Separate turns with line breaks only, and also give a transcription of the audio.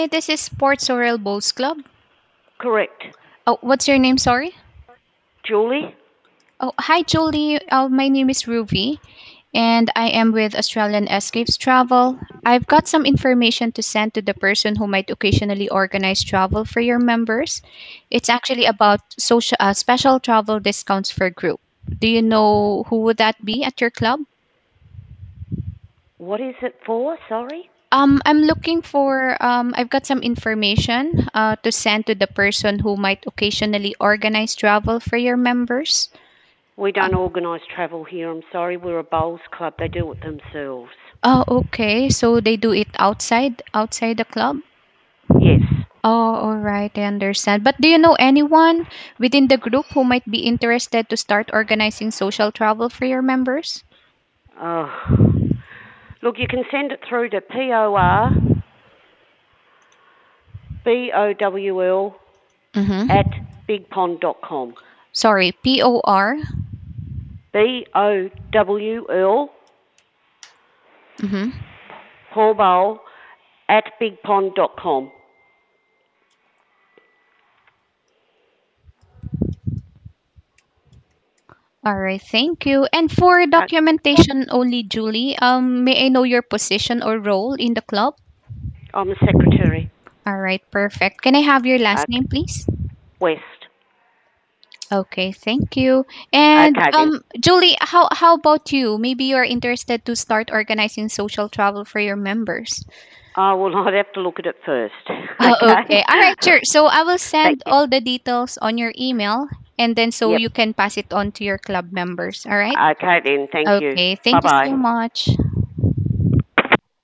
This is Sports Sorrel Bowls Club.
Correct.
Oh, what's your name? Sorry.
Julie?
Oh, hi, Jolie. My name is Ruby, and I am with Australian Escapes Travel. I've got some information to send to the person who might occasionally organize travel for your members. It's actually about special travel discounts for group. Do you know who would that be at your club?
What is it for? Sorry?
I'm looking for. I've got some information to send to the person who might occasionally organize travel for your members.
We don't organise travel here, I'm sorry. We're a bowls club. They do it themselves.
Oh, okay. So they do it outside the club?
Yes.
Oh, all right. I understand. But do you know anyone within the group who might be interested to start organizing social travel for your members?
Oh. Look, you can send it through to PORBOWL at
Mm-hmm.
bigpond.com.
Sorry, POR.
BOWL,
Mm-hmm.
Paul Bowl, at bigpond.com.
All right. Thank you. And for documentation only, Julie, may I know your position or role in the club?
I'm the secretary.
All right. Perfect. Can I have your last
Okay.
name, please?
West.
Okay, thank you. And
Okay then.
Julie, how about you? Maybe you're interested to start organizing social travel for your members.
Oh, well, I'd have to look at it first.
Oh,
Okay.
okay. All right, sure. So I will
Thank
send
you.
all the details on your email, and then so
Yep.
you can pass it on to your club members. All right?
Okay then. Thank you.
Okay.
Bye
Thank you so
bye.
much.